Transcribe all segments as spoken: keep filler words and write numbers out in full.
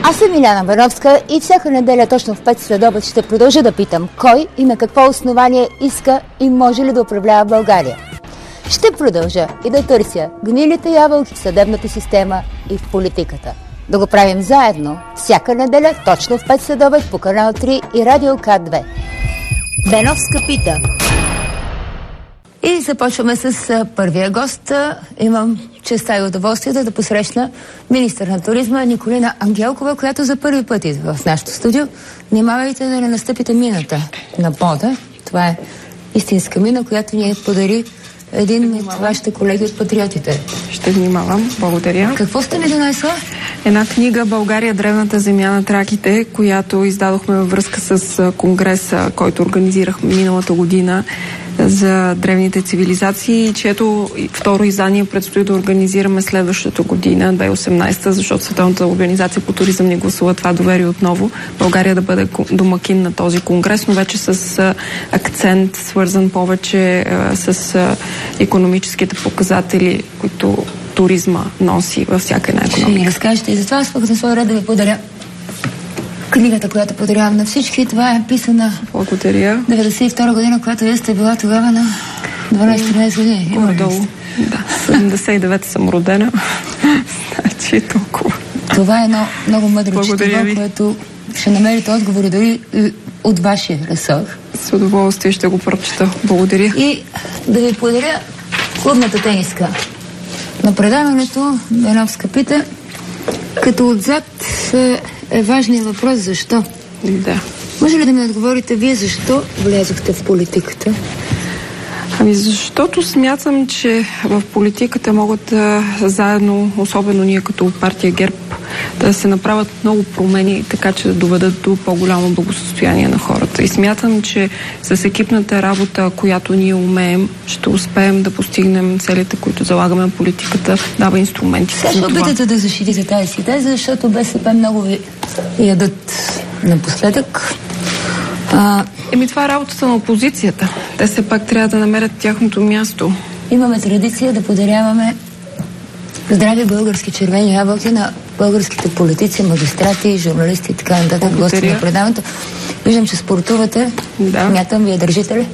Аз съм Иляна Бановска и всяка неделя точно в пет следобед ще продължа да питам кой и на какво основание иска и може ли да управлява България. Ще продължа и да търся гнилите ябълки в съдебната система и в политиката. Да го правим заедно всяка неделя точно в пет следобед по канал три и Радио К две. Беновска пита. И започваме с първия гост. Имам честа и удоволствието да посрещна министър на туризма Николина Ангелкова, която за първи път идва в нашото студио. Внимавайте да не настъпите мината на пода. Това е истинска мина, която ни подари един от вашите колеги от Патриотите. Ще внимавам. Благодаря. Какво сте ми донесла? Една книга "България, древната земя на траките", която издадохме във връзка с конгреса, който организирахме миналата година за древните цивилизации, чието второ издание предстои да организираме следващата година, две хиляди и осемнадесета, защото Световната организация по туризъм ни гласува това доверие отново. България да бъде домакин на този конгрес, но вече с акцент, свързан повече с икономическите показатели, които туризма носи във всяка една икономика. Ще ми разкажете и за това. Аз пък на своя ред да ви подаря книгата, която подарявам на всички. Това е писана Благодаря. деветдесет и втора година, която вие сте била тогава на дванадесет-тринадесет години. Горе-долу. Да, седемдесет и девета съм родена. Значи толкова. Това е едно много мъдро Благодаря четиво, ви. което ще намерите отговори дори от вашия ресор. С удоволствие ще го прочета. Благодаря. И да ви подаря клубната тениска на предаването Беновска пита, като отзад е, е важният въпрос защо. Да. Може ли да ми отговорите вие защо влязохте в политиката? Ами защото смятам, че в политиката могат да, заедно, особено ние като партия ГЕРБ, да се направят много промени, така че да доведат до по-голямо благосъстояние на хората. И смятам, че с екипната работа, която ние умеем, ще успеем да постигнем целите, които залагаме в политиката, дава инструменти. Сега ще опитате да защитите тази си теза, защото БСП много ви ядат напоследък. А... Еми това е работата на опозицията. Те все пак трябва да намерят тяхното място. Имаме традиция да подаряваме здрави български червени ябълки на българските политици, магистрати, журналисти и така нататък, гости на предаването. Виждам, че спортувате. Да. Мятам, вие държите ли?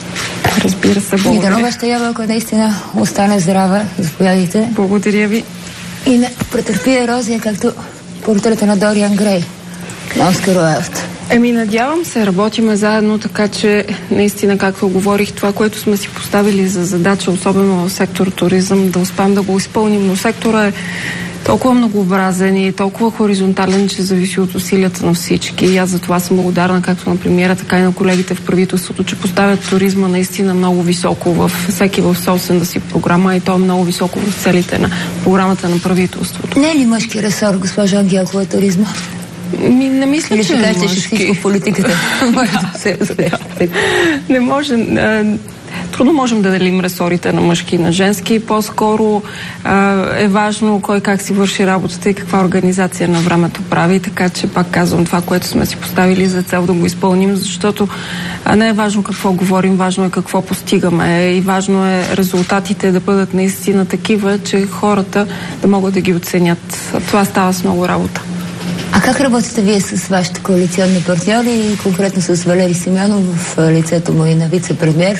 Разбира се, благодаря. И дано вашата ябълка наистина остане здрава. Заповядайте. Благодаря ви. И не претърпи ерозия, както портрета на Дориан Грей на Оскар Уайлд. Еми, надявам се, работиме заедно, така че наистина, както говорих, това, което сме си поставили за задача, особено в сектор туризъм, да успеем да го изпълним, но сектора е толкова многообразен и толкова хоризонтален, че зависи от усилията на всички. И аз за това съм благодарна както на премиера, така и на колегите в правителството, че поставят туризма наистина много високо в всеки в собствената си програма и то е много високо в целите на програмата на правителството. Не е ли мъжки ресор, госпожа Ангелкова, туризма? Ми, не мисля, или че ще е кажете, ще всичко в политиката. Може да се разглежда. Не може. Трудно можем да делим ресорите на мъжки и на женски. По-скоро е важно кой как си върши работата и каква организация на времето прави. Така че пак казвам това, което сме си поставили за цел да го изпълним, защото не е важно какво говорим, важно е какво постигаме и важно е резултатите да бъдат наистина такива, че хората да могат да ги оценят. Това става с много работа. А как работите вие с вашите коалиционни партньори и конкретно с Валери Симеонов в лицето му и на вице-премиер?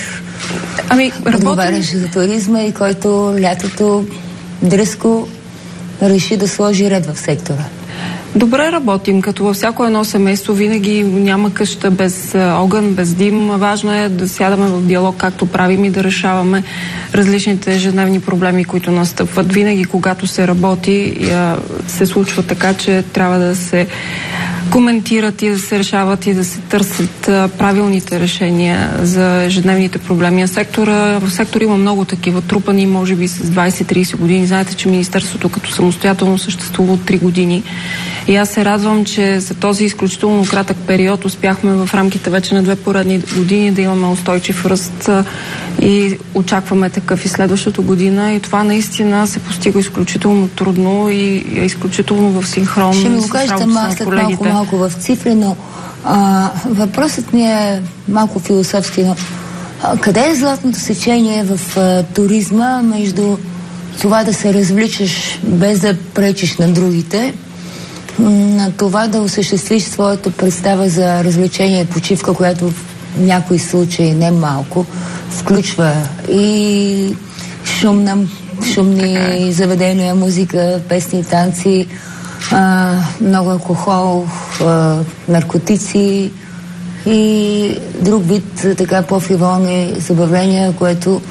Ами, отговаряше за туризма и който лятото дръзко реши да сложи ред в сектора. Добре работим, като във всяко едно семейство винаги няма къща без огън, без дим. Важно е да сядаме в диалог, както правим и да решаваме различните ежедневни проблеми, които настъпват. Винаги, когато се работи, се случва така, че трябва да се коментират и да се решават и да се търсят правилните решения за ежедневните проблеми. А сектора, в сектора има много такива трупани, може би с двадесет-тридесет години. Знаете, че Министерството като самостоятелно съществува от три години. И аз се радвам, че за този изключително кратък период успяхме в рамките вече на две поредни години да имаме устойчив ръст и очакваме такъв и следващата година. И това наистина се постига изключително трудно и е изключително в синхрон с работата на колегите. Ще ми го кажете малко, малко в цифри, но а, въпросът ми е малко философски, но а, къде е златното сечение в а, туризма между това да се развличаш без да пречиш на другите на това да осъществиш своята представа за развлечение и почивка, която в някои случаи, не малко, включва и шумна, шумни заведения, музика, песни, танци, а, много алкохол, а, наркотици и друг вид така по-фриволни забавления, което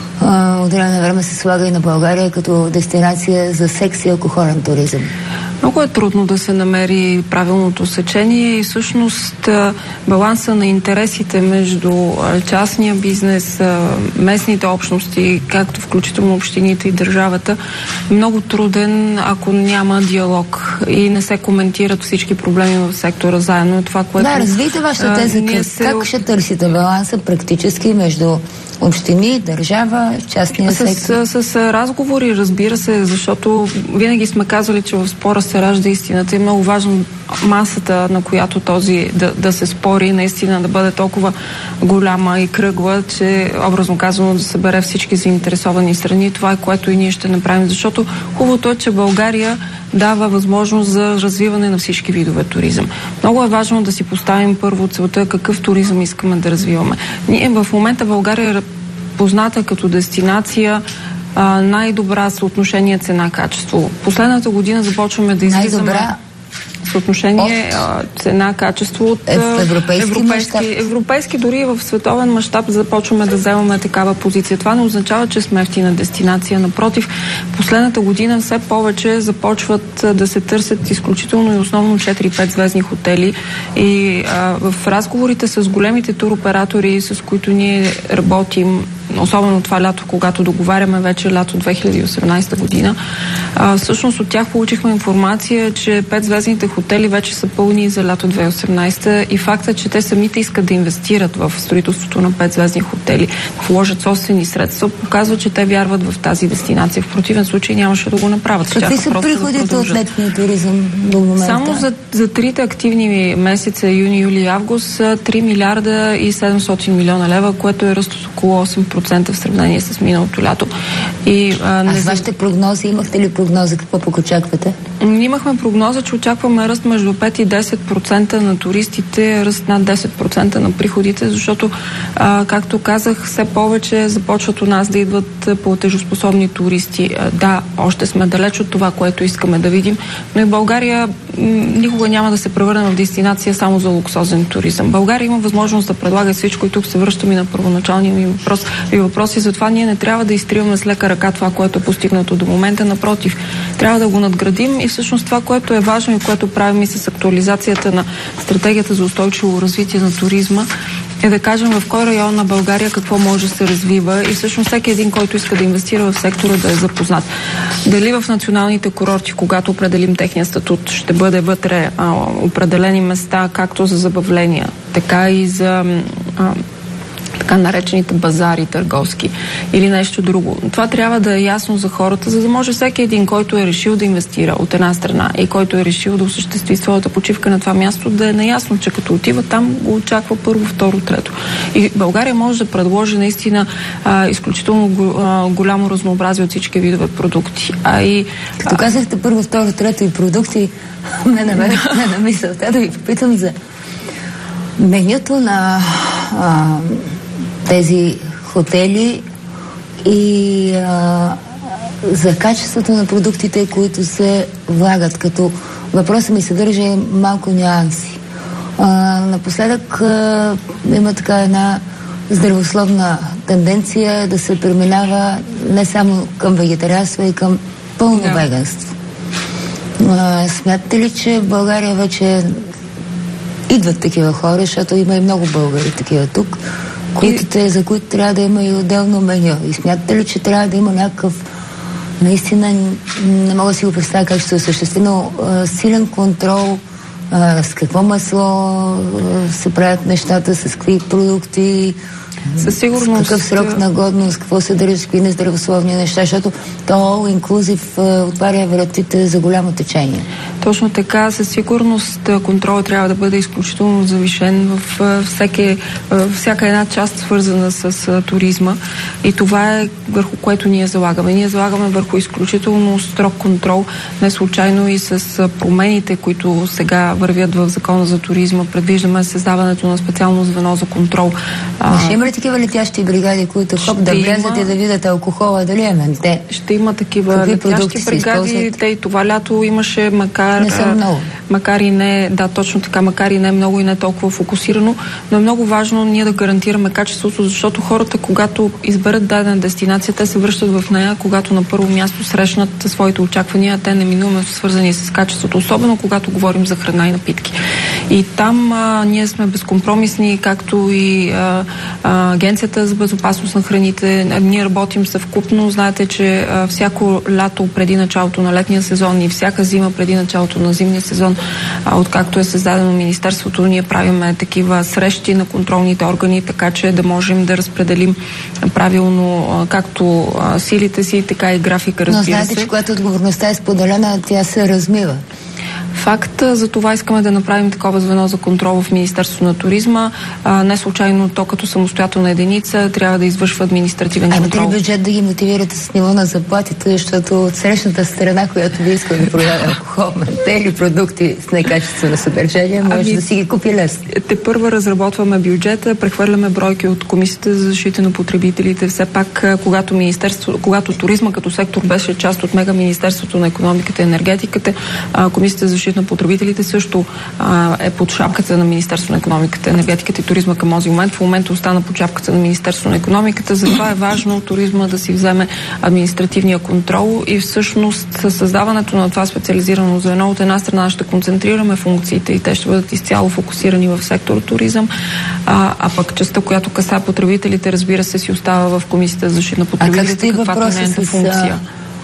а, от време на време се слага и на България като дестинация за секс и алкохолен туризъм. Много е трудно да се намери правилното сечение и всъщност баланса на интересите между частния бизнес, местните общности, както включително общините и държавата, е много труден, ако няма диалог и не се коментират всички проблеми в сектора заедно. Това, което, да, развийте вашата теза. Как, се... как ще търсите баланса практически между общини, държава, частния сектор? С, с, с разговори, разбира се, защото винаги сме казали, че в спора се ражда истината и е много важно масата, на която този да, да се спори, наистина да бъде толкова голяма и кръгла, че образно казано да събере всички заинтересовани страни. Това е което и ние ще направим, защото хубавото е, че България дава възможност за развиване на всички видове туризъм. Много е важно да си поставим първо целта какъв туризъм искаме да развиваме. Ние в момента България е позната като дестинация най-добра съотношение цена-качество. Последната година започваме да излизаме... Най-добра съотношение цена-качество от е в европейски, европейски, европейски, дори в световен мащаб започваме да вземаме такава позиция. Това не означава, че сме ефтина дестинация. Напротив, последната година все повече започват да се търсят изключително и основно четири-пет звездни хотели и а, в разговорите с големите туроператори, с които ние работим, особено това лято, когато договаряме вече лято две хиляди и осемнадесета година. А, всъщност от тях получихме информация, че петзвездните хотели вече са пълни за лято две хиляди и осемнадесета и факта, че те самите искат да инвестират в строителството на петзвездни хотели, вложат собствени средства, показва, че те вярват в тази дестинация. В противен случай нямаше да го направят. Какви са приходите да от летния туризъм до момента? Само за, за трите активни месеца, юни, юли и август, три милиарда и седемстотин милиона лева, което е ръст от около осем процента в сравнение с миналото лято. И, а, не... а с вашите прогнози, имахте ли прогноза? Какво пък очаквате? Имахме прогноза, че очакваме ръст между пет и десет процента на туристите, ръст над десет процента на приходите, защото, а, както казах, все повече започват у нас да идват платежоспособни туристи. А, да, още сме далеч от това, което искаме да видим, но и България никога няма да се превърне в дестинация само за луксозен туризъм. България има възможност да предлага всичко и тук се връщаме на първоначалния ми въпрос. И въпроси, затова ние не трябва да изтриваме с лека ръка това, което е постигнато до момента. Напротив, трябва да го надградим и всъщност това, което е важно и което правим и с актуализацията на стратегията за устойчиво развитие на туризма, е да кажем в кой район на България какво може да се развива и всъщност всеки един, който иска да инвестира в сектора, да е запознат. Дали в националните курорти, когато определим техния статут, ще бъде вътре а, определени места, както за забавления, така и за а, така наречените базари търговски или нещо друго. Това трябва да е ясно за хората, за да може всеки един, който е решил да инвестира от една страна и който е решил да осъществи своята почивка на това място, да е наясно, че като отива там го очаква първо, второ, трето. И България може да предложи наистина а, изключително го, а, голямо разнообразие от всички видове продукти. А и, като а... казахте първо, второ, трето и продукти, ме намерихте на мисълта да ви попитам за менюто на а, тези хотели и а, за качеството на продуктите, които се влагат, като въпросът ми съдържа малко нюанси. А, напоследък а, има така една здравословна тенденция да се преминава не само към вегетарианство, и към пълно да. веганство. А, смятате ли, че в България вече идват такива хора, защото има и много българи такива тук, които те, за които трябва да има и отделно меню. И смятате ли, че трябва да има някакъв, наистина не мога да си го представя как ще се осъществи, но а, силен контрол а, с какво масло а, се правят нещата, с какви продукти, Със сигурност. С какъв срок на годност, какво съдържа, какви нездравословни неща, защото то all inclusive отваря вратите за голямо течение. Точно така, със сигурност контролът трябва да бъде изключително завишен в всеки, всяка една част, свързана с туризма. И това е върху което ние залагаме. Ние залагаме върху изключително строг контрол, не случайно и с промените, които сега вървят в Закона за туризма. Предвиждаме създаването на специално звено за контрол. А, ще има ли такива летящи бригади, които хоп да влязат и да видят алкохола, дали е менте? Ще има такива летящи бригади. Те и това лято имаше, макар, не са много. макар и не, да, точно така, макар и не много и не толкова фокусирано, но е много важно ние да гарантираме качеството, защото хората, когато изберат дадена дестинация, те се връщат в нея, когато на първо място срещнат своите очаквания, те неминуемо са свързани с качеството, особено когато говорим за храна и напитки. И там а, ние сме безкомпромисни, както и а, а, Агенцията за безопасност на храните. Ние работим съвкупно. Знаете, че а, всяко лято преди началото на летния сезон и всяка зима преди началото на зимния сезон, а, откакто е създадено Министерството, ние правиме такива срещи на контролните органи, така че да можем да разпределим правилно а, както а, силите си, така и графика, разбира се. Но знаете, че когато отговорността е споделена, тя се размива. Факт, за това искаме да направим такова звено за контрол в Министерството на туризма. А, не случайно то като самостоятелна единица трябва да извършва административен контрол. А имате ли бюджет да ги мотивирате с ниво на заплатите, защото от срещната страна, която ви иска да продава алкохол, менте или продукти с некачествено съдържание, може ами, да си ги купи лесно. Те първа разработваме бюджета, прехвърляме бройки от Комисията за защита на потребителите. Все пак, когато, министерство, когато туризма като сектор беше част от мега Министерството на икономиката и енергетиката, Комисията за защита на потребителите също а, е под шапката на Министерството на икономиката, енергетиката и туризма към този момент. В момента остана под шапката на Министерството на икономиката. Затова е важно туризма да си вземе административния контрол и всъщност със създаването на това специализирано звено от една страна ще концентрираме функциите и те ще бъдат изцяло фокусирани в сектор туризъм, а, а пък частта, която касае потребителите, разбира се, си остава в Комисията за защита на потребителите, каквато е нейната функция.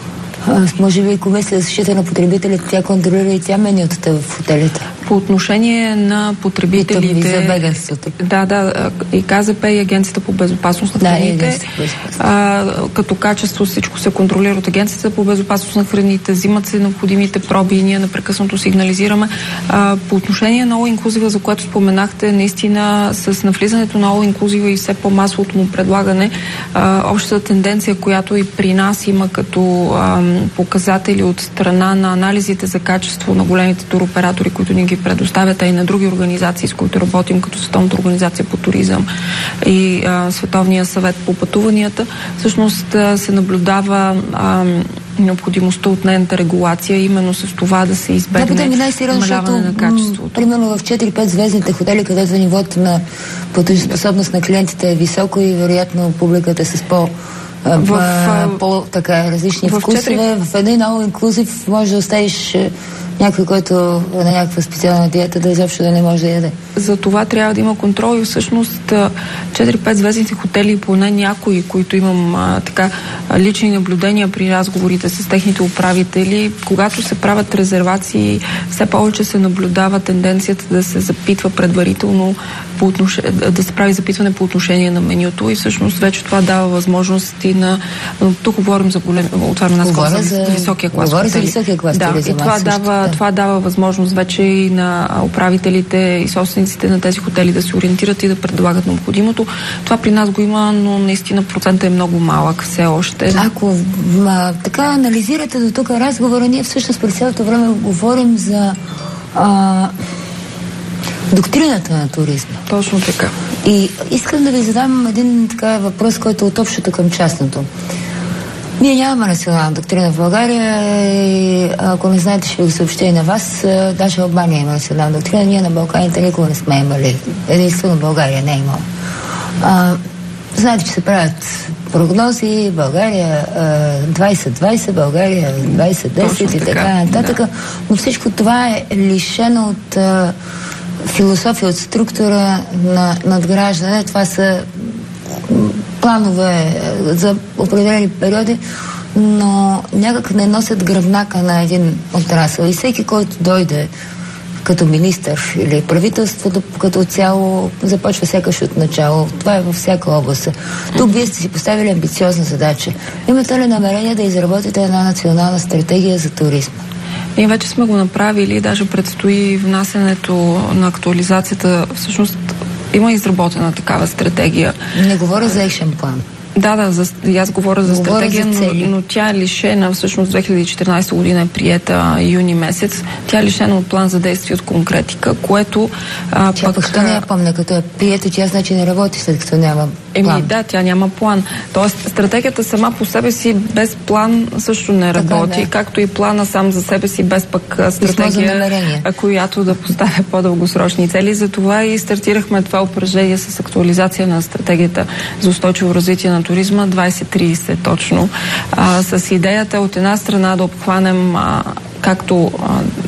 Може би Комисия за защита на потребителите, тя контролира и тя менютата в хотелите. По отношение на потребителите... И за бегенството. Да, да, и КЗП и Агенцията по безопасност на храните. Да, като качество всичко се контролира от Агенцията по безопасност на храните, взимат се необходимите проби и ние непрекъснато сигнализираме. А, по отношение на All Inclusive, за което споменахте, наистина с навлизането на All Inclusive и все по-масовото му предлагане, а, общата тенденция, която и при нас има като а, показатели от страна на анализите за качество на големите туроператори, които ни ги предоставят, а и на други организации, с които работим, като Световната организация по туризъм и а, Световния съвет по пътуванията, всъщност а, се наблюдава а, необходимостта от нейната регулация, именно с това да се избегне намаляване на качеството. Примерно в четири-пет звездните хотели, където нивото на платежоспособност на клиентите е високо и вероятно публиката е с по- в, в по-така различни в вкусове. четири... В един all inclusive може да оставиш някой, който е на някаква специална диета, да изобщо да не може да яде. За това трябва да има контрол и всъщност четири-пет звездните хотели, поне някои, които имам а, така лични наблюдения при разговорите с техните управители, когато се правят резервации, все повече се наблюдава тенденцията да се запитва предварително по отнош... да се прави запитване по отношение на менюто и всъщност вече това дава възможности на... Тук говорим за голем... отварям на скоро за, за високия клас. Говоря за високия клас. Да, и това дава, да. това дава възможност вече и на управителите и собствениците на тези хотели да се ориентират и да предлагат необходимото. Това при нас го има, но наистина процентът е много малък все още. Ако ма, така анализирате до тук разговора, ние всъщност през цялото време говорим за а, доктрината на туризма. Точно така. И искам да ви задам един така въпрос, който е от общото към частното. Ние нямаме национална доктрина в България и ако не знаете, ще ви го съобщя и на вас. Даже Албания има национална доктрина. Ние на Балканите никога не сме имали. Единствено България не е имала. А, знаете, че се правят прогнози, България двайсет двайсет, България двайсет десет и така нататък. Да. Но всичко това е лишено от а, философия, от структура на надграждане. Това са планове за определени периоди, но някак не носят гръбнака на един отрасъл. И всеки, който дойде като министър или правителството като цяло започва сякаш от начало. Това е във всяка област. Тук вие сте си поставили амбициозна задача. Имате ли намерение да изработите една национална стратегия за туризма? Ние вече сме го направили, даже предстои внасянето на актуализацията. Всъщност има изработена такава стратегия. Не говоря за екшен план. Да, да, за, аз говоря за говоря стратегия, за но, но тя е лишена, всъщност две хиляди и четиринадесета година е приета юни месец, тя е лишена от план за действие, от конкретика, което а, тя пък... Тя не я помня, като е приета, тя значи не работи, след като няма план. Еми да, тя няма план. Тоест, стратегията сама по себе си без план също не работи, така, да. Както и плана сам за себе си без пък стратегия, която да поставя по-дългосрочни цели. Затова и стартирахме това упражнение с актуализация на стратегията за устойчиво развитие на туризма двайсет трийсет точно. А, с идеята от една страна да обхванем а, както а,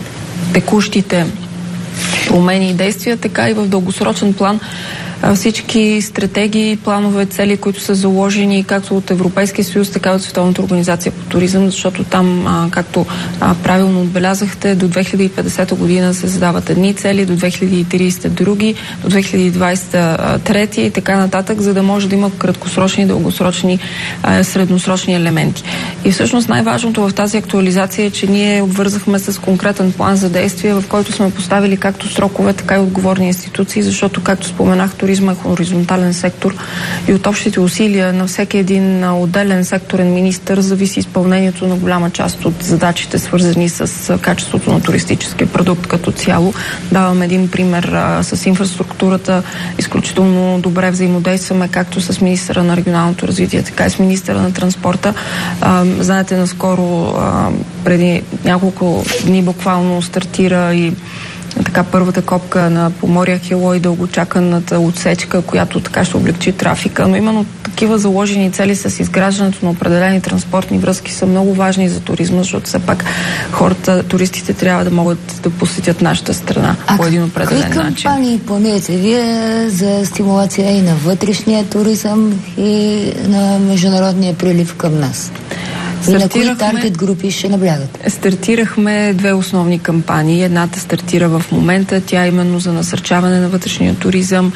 текущите промени и действия, така и в дългосрочен план всички стратегии, планове, цели, които са заложени както от Европейския съюз, така и от Световната организация по туризъм, защото там, а, както а, правилно отбелязахте, до две хиляди и петдесета година се задават едни цели, до две хиляди и трийсета други, до две хиляди и двайсета трети и така нататък, за да може да има краткосрочни и дългосрочни, а, средносрочни елементи. И всъщност най-важното в тази актуализация е, че ние обвързахме с конкретен план за действие, в който сме поставили както срокове, така и отговорни институции, защото, както споменах, туризма е хоризонтален сектор и от общите усилия на всеки един отделен секторен министър зависи изпълнението на голяма част от задачите, свързани с качеството на туристическия продукт като цяло. Давам един пример а, с инфраструктурата. Изключително добре взаимодействаме както с министъра на регионалното развитие, така и с министъра на транспорта. А, знаете, наскоро а, преди няколко дни буквално стартира и така първата копка на Поморие Ахелой и дългочаканата отсечка, която така ще облегчи трафика, но именно такива заложени цели с изграждането на определени транспортни връзки са много важни за туризма, защото все пак хората, туристите трябва да могат да посетят нашата страна а по един определен начин. А какви кампании планирате вие за стимулация и на вътрешния туризъм и на международния прилив към нас? И на кои таргет групи ще наблягате? Стартирахме две основни кампании. Едната стартира в момента. Тя е именно за насърчаване на вътрешния туризъм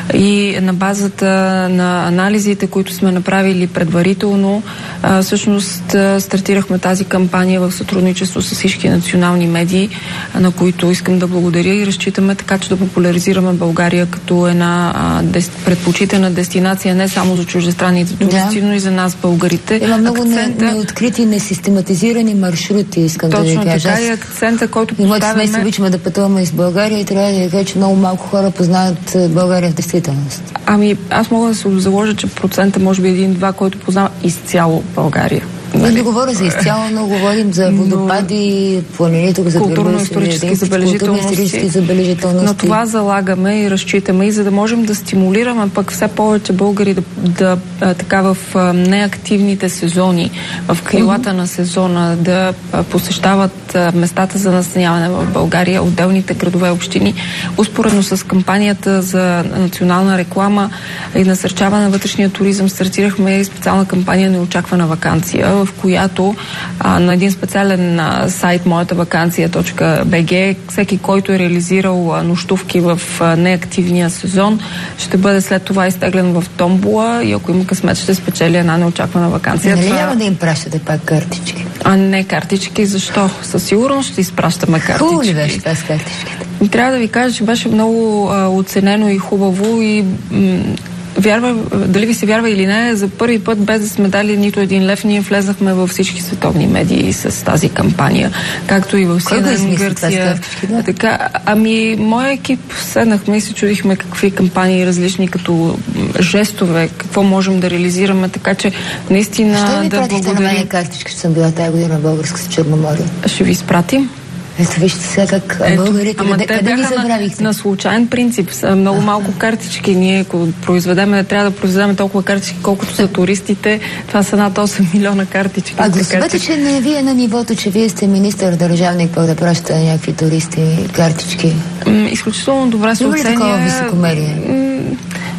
и на базата на анализите, които сме направили предварително, а, всъщност а, стартирахме тази кампания в сътрудничество с всички национални медии, а, на които искам да благодаря и разчитаме така, че да популяризираме България като една а, дес, предпочитана дестинация не само за чуждестранните туристи, да. но и за нас, българите. Има много Акцента... не, неоткрити, несистематизирани маршрути, искам Точно да ви кажа. Точно така и акцента, който поставяме... И моите семейство обичаме да пътуваме из България и трябва да ви кажа, че много малко хора познават България в действителност. Ами, аз мога да се заложа, че процента може би един-два, който познава изцяло България. Ние не говоря за изцяло, но говорим за водопади, планини, тук за културно-исторически забележителности. забележителности. На това залагаме и разчитаме и за да можем да стимулираме пък все повече българи да, да така в неактивните сезони, в крилата mm-hmm. на сезона, да посещават местата за настаняване в България, отделните градове и общини. Успоредно с кампанията за национална реклама и насърчаване на вътрешния туризъм стартирахме специална кампания Неочаквана ваканция, в която а, на един специален а, сайт моята ваканция точка би джи всеки, който е реализирал а, нощувки в а, неактивния сезон, ще бъде след това изтеглен в томбола и ако има късмет, ще спечели една неочаквана ваканция. Нали няма да им пращате пак картички? А не картички, защо? Със сигурност ще изпращаме картички. Хубаво ли беше това с картичките? Трябва да ви кажа, че беше много а, оценено и хубаво и м- Вярва, дали ви се вярва или не, за първи път, без да сме дали нито един лев, ние влезнахме във всички световни медии с тази кампания, както и в Синен, Гърция. Да? Така, ами, моя екип седнахме и се чудихме какви кампании различни, като жестове, какво можем да реализираме, така че наистина Що ми да благодарим. Що ми пратихте на мен картичка, че съм била тая година в Българска с Черноморие? Ще ви изпратим. Ето, вижте сега как Ето, българите, ама къде, те къде ги На, забравихте? на случайен принцип. Са много малко картички. Ние, ако произведеме, трябва да произведем толкова картички, колкото са туристите. Това са над осем милиона картички. А гласувате, че не вие на нивото, че вие сте министър, държавник, пък да пращате на някакви туристи картички? М, изключително добра се оценя. Има ли такова високомерие?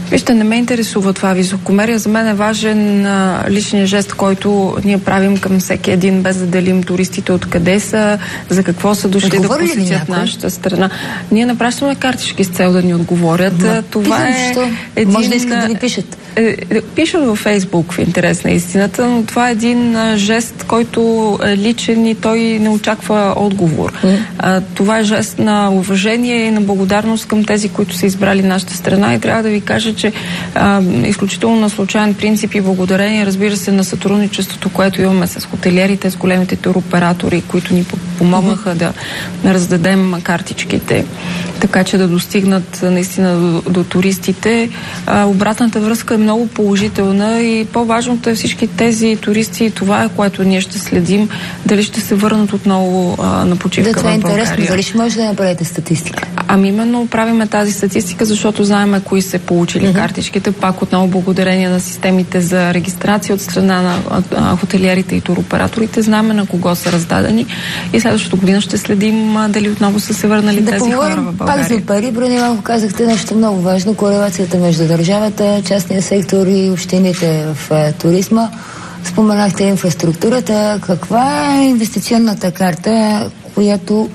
Вижте, не ме интересува това високомерие. За мен е важен а, личния жест, който ние правим към всеки един, без да делим туристите откъде са, за какво са дошли да посетят нашата страна. Ние напращаме картички с цел да ни отговорят. Но, това питам, е що? един... Може да искат да ви пишат. Пишат във Фейсбук, в интерес на истината, но това е един а, жест, който е личен и той не очаква отговор. Mm. А, това е жест на уважение и на благодарност към тези, които са избрали нашата страна, и трябва да ви кажа, че а, изключително на случайен принцип и благодарение, разбира се, на сътрудничеството, което имаме с хотелиерите, с големите туроператори, които ни помогнаха mm-hmm. да раздадем картичките, така че да достигнат наистина до, до туристите. А, обратната връзка е много положителна и по-важното е всички тези туристи, и това е, което ние ще следим, дали ще се върнат отново а, на почивка да, това е в България. интересно. Дали ще може да направите статистика? Ами именно правиме тази статистика, защото знаем кои са получили mm-hmm. картичките, пак отново благодарение на системите за регистрация от страна на а, хотелиерите и туроператорите. Знаем на кого са раздадени и следващата година ще следим а, дали отново са се върнали да тези хора в България. Пак за пари, преди малко казахте нещо много важно, корелацията между държавата, частния сектор и общините в а, туризма. Споменахте инфраструктурата. Каква е инвестиционната карта, която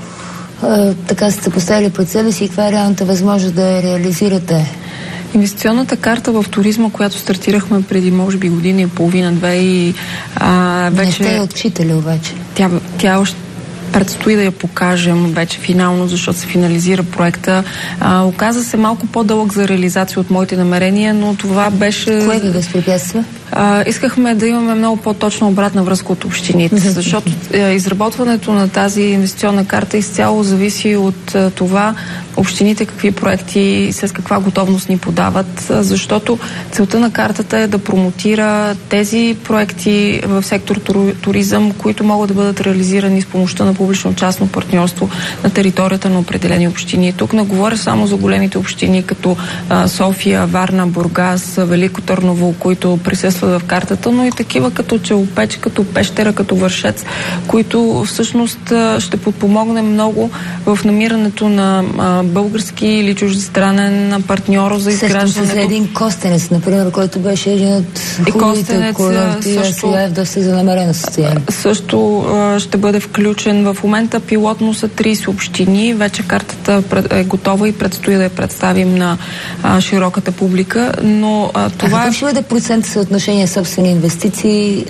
а, така сте поставили пред себе си и каква е реалната възможност да я реализирате? Инвестиционната карта в туризма, която стартирахме преди може би година и половина-две и а, вече... Не сте отчитали обаче. Тя, тя още предстои да я покажем вече финално, защото се финализира проекта. А, оказа се малко по-дълъг за реализация от моите намерения, но това беше... Кое ви възпрепятства? А, искахме да имаме много по-точна обратна връзка от общините, защото е, изработването на тази инвестиционна карта изцяло зависи от е, това общините какви проекти с каква готовност ни подават, защото целта на картата е да промотира тези проекти в сектор туризъм, които могат да бъдат реализирани с помощта на публично-частно партньорство на територията на определени общини. Тук не говоря само за големите общини, като а, София, Варна, Бургас, Велико Търново, които присъстват в картата, но и такива като Челопеч, като Пещера, като Вършец, които всъщност ще подпомогне много в намирането на а, български или чуждестранен партньор за изграждането. Също за един Костенец, например, който беше един от хубавите курорти, а сега е в доста занамерено състояние. Също а, ще бъде включен. В момента пилотно са трийсет общини. Вече картата е готова и предстои да я представим на а, широката публика, но а, това... А какъв ще бъде процент съотношение собствени инвестиции,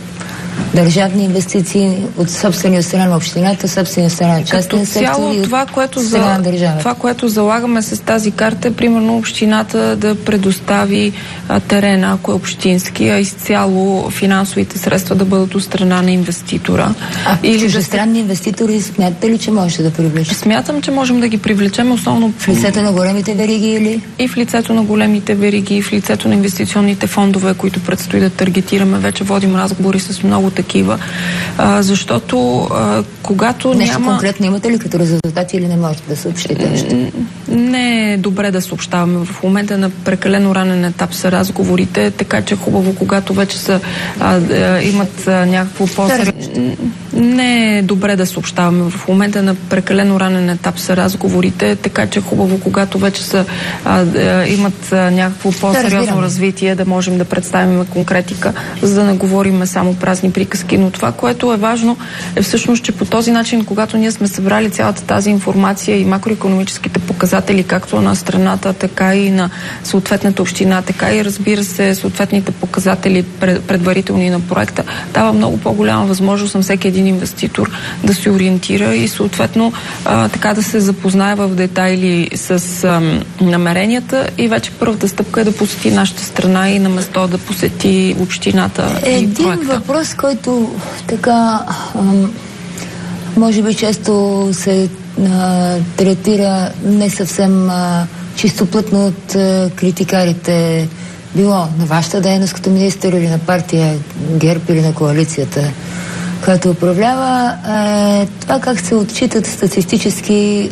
държавни инвестиции от собствени страна на общината, собствени страна на частния сектор и това, което страна на държавата? Това, което залагаме с тази карта е примерно общината да предостави а, терена, ако е общински, а изцяло финансовите средства да бъдат от страна на инвеститора. А или чуждестранни да... инвеститори смятате ли, че можете да привлечете? Смятам, че можем да ги привлечем основно в лицето на големите вериги или? И в лицето на големите вериги, и в лицето на инвестиционните фондове, които предстои да таргетираме. Вече водим разговори с много такива, а, защото а, когато нещо няма... конкретно имате ли като резултати или не можете да съобщите още? Не е добре да съобщаваме. В момента на прекалено ранен етап са разговорите, така че хубаво, когато вече са а, а, имат а, някакво по-сериозно... Не е добре да съобщаваме. В момента на прекалено ранен етап са разговорите, така че хубаво, когато вече са а, а, имат а, някакво по-сериозно да, развитие, да можем да представим конкретика, за да не говорим само празни приказки. Но това, което е важно, е всъщност, че по този начин, когато ние сме събрали цялата тази информация и макроекономическите показатели, както на страната, така и на съответната община, така и разбира се съответните показатели предварителни на проекта, дава много по-голяма възможност на всеки един инвеститор да се ориентира и съответно а, така да се запознае в детайли с а, намеренията и вече първата стъпка е да посети нашата страна и на место да посети общината един и проекта. Един въпрос, който така ам, може би често се а, третира не съвсем а, чистоплътно от а, критикарите, било на вашата дейност като министър или на партия ГЕРБ или на коалицията, която управлява, е това как се отчитат статистически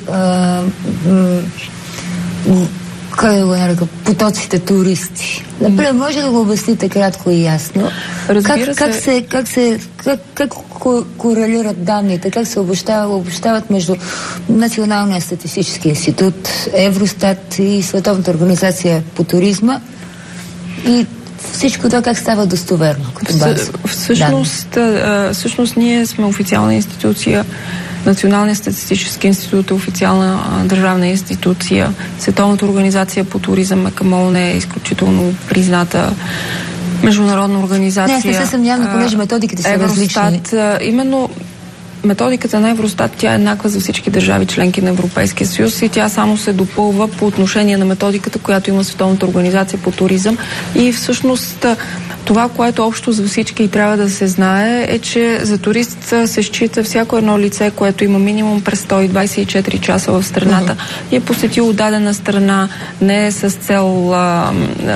как да го нарека, потоците туристи. Например, може да го обясните кратко и ясно. Как, Разбира как се... се, как се, как, как ко- корелират данните? Как се обобщава, обобщават между Националния статистически институт, Евростат и Световната организация по туризма? И всичко това как става достоверно като база? Всъщност, всъщност ние сме официална институция. Националният статистически институт е официална а, държавна институция. Световната организация по туризъм към ООН е изключително призната международна организация. Не, аз не се съмнявам, понеже методиките са Евростат, различни. А, именно методиката на Евростат, тя е еднаква за всички държави членки на Европейския съюз и тя само се допълва по отношение на методиката, която има Световната организация по туризъм. И всъщност това, което общо за всички и трябва да се знае, е, че за турист се счита всяко едно лице, което има минимум престой двадесет и четири часа в страната uh-huh. и е посетило дадена страна не с цел а,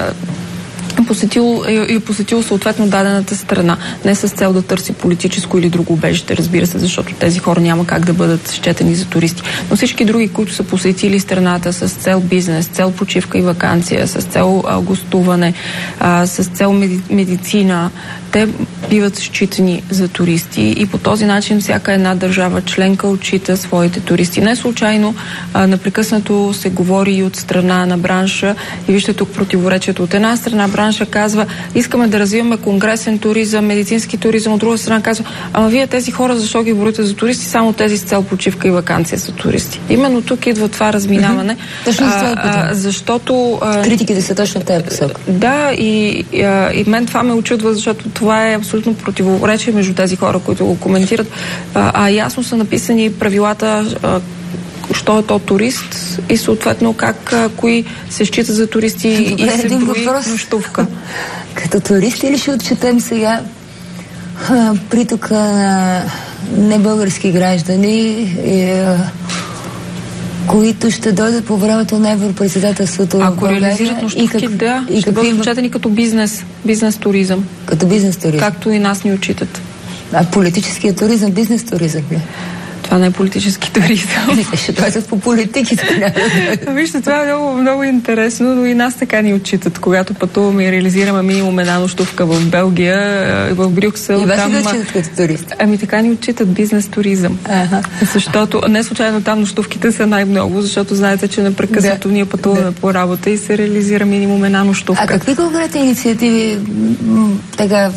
посетил, е, е посетил съответно дадената страна, не с цел да търси политическо или друго убежище, разбира се, защото тези хора няма как да бъдат счетени за туристи. Но всички други, които са посетили страната с цел бизнес, цел почивка и ваканция, с цел а, гостуване, а, с цел меди, медицина, те биват считани за туристи и по този начин всяка една държава членка отчита своите туристи. Не случайно а, непрекъснато се говори и от страна на бранша и вижте тук противоречието. От една страна бранша казва, искаме да развиваме конгресен туризъм, медицински туризъм, от друга страна казва, ама вие тези хора защо ги борите за туристи, само тези с цел почивка и ваканция са туристи. Именно тук идва това разминаване. Точно а, а, защото... А, критиките са точно в тази посока. Да, и, а, и мен това ме очудва, защото това е абсолютно противоречие между тези хора, които го коментират. А, а ясно са написани правилата, а, що е то турист и съответно как, а, кои се счита за туристи. Добре, и се брои нощувка. Като туристи ли ще отчетем сега а, притока на небългарски граждани, и, а, които ще дойдат по времето на европредседателството в България? Ако реализират нощувки, как, да, и ще бъдат отчетени като бизнес, бизнес туризъм. Като бизнес туризъм. Както и нас ни отчитат. А политическия туризъм, бизнес туризъм ли? Това не е политически туризъм. Ще дойдат по политиките. Вижте, това е много, много интересно, но и нас така ни отчитат, когато пътуваме и реализираме минимум една нощувка в Белгия, в Брюксел. И вас ли да отчитат като турист? Ами така ни отчитат бизнес туризъм. Ага. Защото не случайно там нощувките са най-много, защото знаете, че непрекъснато да. ние пътуваме да. по работа и се реализира минимум една нощувка. А какви конкретни инициативи така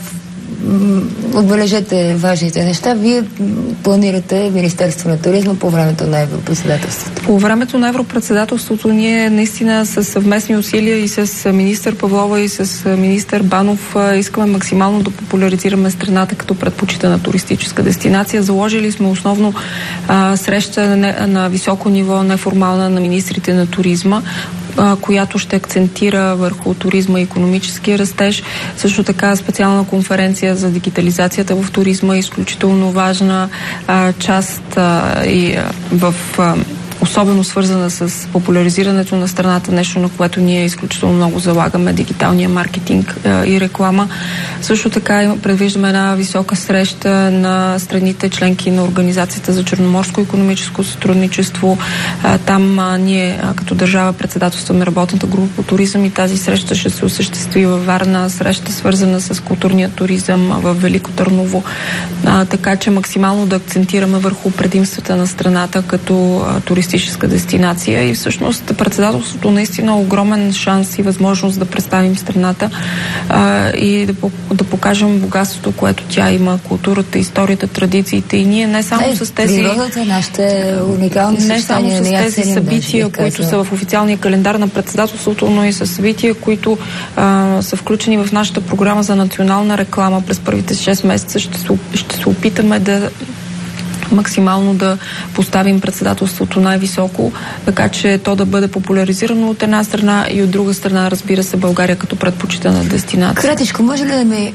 отбележете важните неща вие планирате Министерство на туризма по времето на Европредседателството? По времето на Европредседателството ние наистина с съвместни усилия и с министър Павлова и с министър Банов искаме максимално да популяризираме страната като предпочитана туристическа дестинация. Заложили сме основно а, среща на, на високо ниво, неформална на министрите на туризма, която ще акцентира върху туризма и икономическия растеж. Също така специална конференция за дигитализацията в туризма е изключително важна а, част а, и а, в а, особено свързана с популяризирането на страната, нещо на което ние изключително много залагаме, дигиталния маркетинг а, и реклама. Също така предвиждаме една висока среща на страните членки на Организацията за черноморско икономическо сътрудничество. А, там а, ние а, като държава председателстваме работната група по туризъм и тази среща ще се осъществи във Варна, среща свързана с културния туризъм в Велико Търново. А, така че максимално да акцентираме върху предимствата на страната като а, туристическа дестинация и всъщност председателството наистина е огромен шанс и възможност да представим страната а, и да, да покажем богатството, което тя има, културата, историята, традициите и ние не само да, с тези природата, нашите уникални не само с тези събития, беше, които са в официалния календар на председателството, но и с събития, които а, са включени в нашата програма за национална реклама през първите шест месеца. Ще се, ще се опитаме да максимално да поставим председателството най-високо, така че то да бъде популяризирано от една страна и от друга страна, разбира се, България като предпочитана дестинация. Кратичко, може ли да ми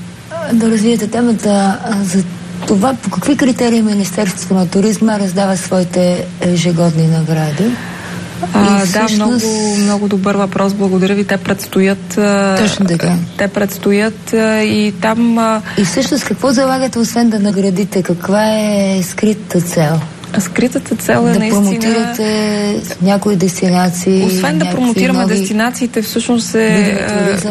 да развиете темата за това по какви критерии Министерството на туризма раздава своите ежегодни награди? А, всъщност... Да, много, много добър въпрос. Благодаря ви. Те предстоят. Точно така. Те предстоят и там... И всъщност какво залагате, освен да наградите? Каква е скритата цел? Скритата цел е да наистина... Да промотирате някои дестинации. Освен да промотираме нови... дестинациите, всъщност е...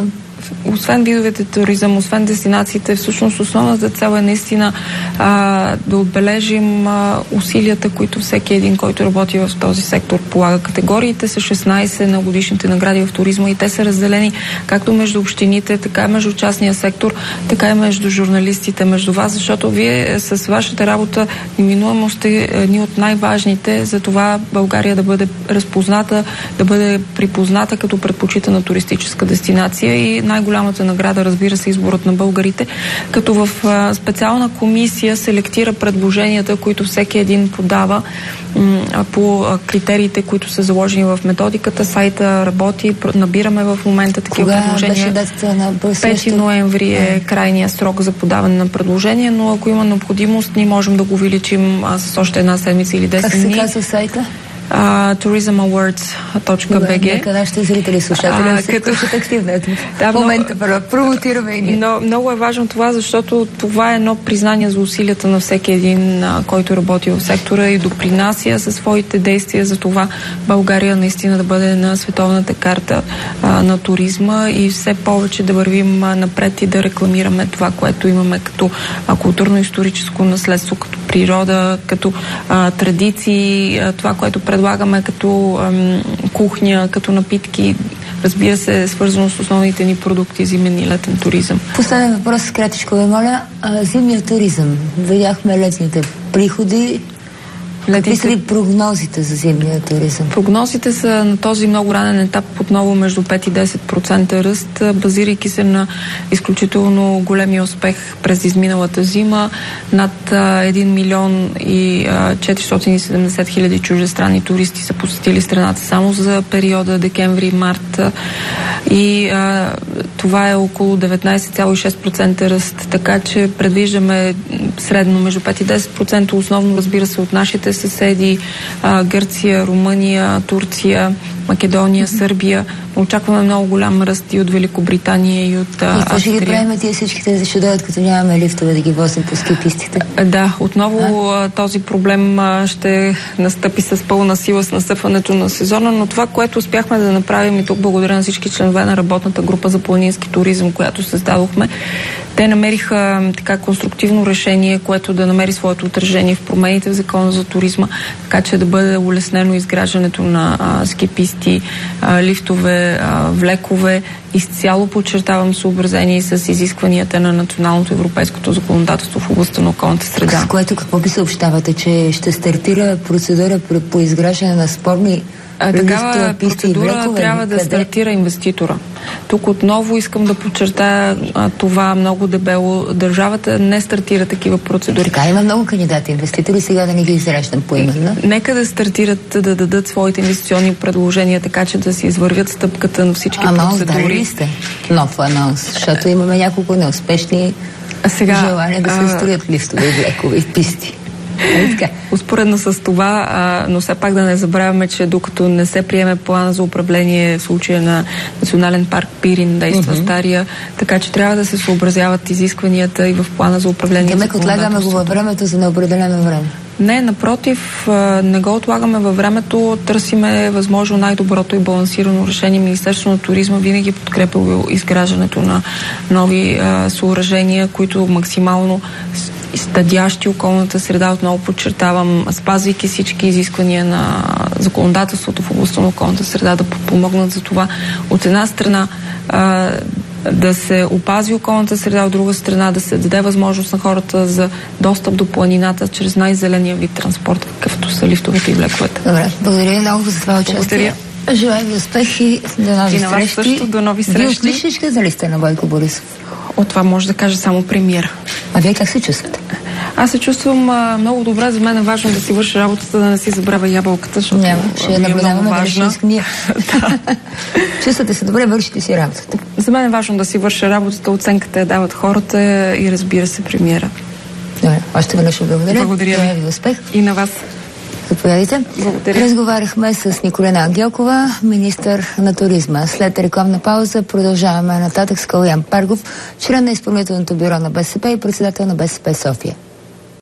освен видовете туризъм, освен дестинациите, всъщност основната цел е наистина а, да отбележим а, усилията, които всеки един, който работи в този сектор, полага. Категориите са шестнайсет на годишните награди в туризма и те са разделени както между общините, така и между частния сектор, така и между журналистите, между вас, защото вие с вашата работа неминуемо сте едни от най-важните за това България да бъде разпозната, да бъде припозната като предпочитана туристическа дестинация и най-голямата награда, разбира се, изборът на българите, като в а, специална комисия селектира предложенията, които всеки един подава м- по а, критериите, които са заложени в методиката. Сайта работи, набираме в момента такива Кога предложения. Беше датата на пети ноември е крайният срок за подаване на предложения, но ако има необходимост, ние можем да го увеличим а, с още една седмица или десет дни. Как се казва сайта? Uh, tourism awards точка би джи. Нека нашите зрители, слушатели да се като... включат активно. Да, в момента първо промотираме и ние. Но много е важно това, защото това е едно признание за усилията на всеки един, а, който работи в сектора и допринася със своите действия за това България наистина да бъде на световната карта а, на туризма и все повече да вървим а, напред и да рекламираме това, което имаме като а, културно-историческо наследство, като природа, като а, традиции, а, това, което предлагаме като ам, кухня, като напитки, разбира се, свързано с основните ни продукти, зимен и летен туризъм. Последен въпрос, кратичко ви моля. А, зимният туризъм. Видяхме летните приходи. Какви са ли прогнозите за зимния туризъм? Прогнозите са на този много ранен етап отново между пет и десет процента ръст, базирайки се на изключително големия успех през изминалата зима. Над един милион и четиристотин и седемдесет хиляди чуждестранни туристи са посетили страната само за периода декември-март и а, това е около деветнайсет цяло и шест процента ръст, така че предвиждаме средно между пет и десет процента, основно разбира се от нашите съседи, а, Гърция, Румъния, Турция, Македония, mm-hmm. Сърбия. Очакваме много голям ръст и от Великобритания и от а, и какво ще ги правим тия всичките, ще дойдат, като нямаме лифтове да ги возим по ски пистите? Да, отново а? този проблем а, ще настъпи с пълна сила с настъпването на сезона, но това, което успяхме да направим и тук благодаря на всички членове на работната група за планински туризъм, която създадохме, те намериха така конструктивно решение, което да намери своето отражение в промените в Закона за туризма, така че да бъде улеснено изграждането на а, ски писти, а, лифтове, а, влекове, изцяло подчертавам съобразени с изискванията на националното европейското законодателство в областта на околната среда. С което какво би съобщавате, че ще стартира процедура по изграждане на спорни А, такава процедура влекове, трябва да къде? стартира инвеститора. Тук отново искам да подчертая а, това много дебело. Държавата не стартира такива процедури. Така има много кандидати инвеститори, сега да не ги изрещам поименно. Нека да стартират, да дадат своите инвестиционни предложения, така че да си извървят стъпката на всички анонс, процедури. Анонс, дали сте? Нов анонс, защото имаме няколко неуспешни а сега, желания да се а... строят лифтове, влекове и писти. Успоредно с това, а, но все пак да не забравяме, че докато не се приеме плана за управление в случая на Национален парк Пирин, действа mm-hmm. стария, така че трябва да се съобразяват изискванията и в плана за управление. Демек отлагаме го във времето за неопределено време. Не, напротив, не го отлагаме във времето, търсиме възможно най-доброто и балансирано решение. Министерството на туризма винаги подкрепило изграждането на нови а, съоръжения, които максимално стадящи околната среда, отново подчертавам, спазвайки всички изисквания на законодателството в областта на околната среда, да помогнат за това. От една страна а, да се опази околната среда, от друга страна да се даде възможност на хората за достъп до планината чрез най-зеления вид транспорт, какъвто са лифтовете и влековете. Добре, благодаря много за това участие. Благодаря. Желая ви успех и до нови и на вас срещи. също, до нови срещи. Вие отличничка за листа на Бойко Борисов? От това може да кажа само премиера. А вие как се чувствате? Аз се чувствам а, много добре. За мен е важно да си върша работата, да не си забравя ябълката, защото няма, ще я наблюдаваме да реши искания. Чувствате се добре, вършите си работата. За мен е важно да си върша работата, оценката я дават хората и разбира се премиера. Добре, още веднъж благодаря. Благодаря ви. ви успех. И на вас. Заповядайте. Благодаря. Разговаряхме с Николина Ангелкова, министър на туризма. След рекламна пауза продължаваме нататък с Калуян Паргов, член на изпълнителното бюро на БСП и председател на БСП София.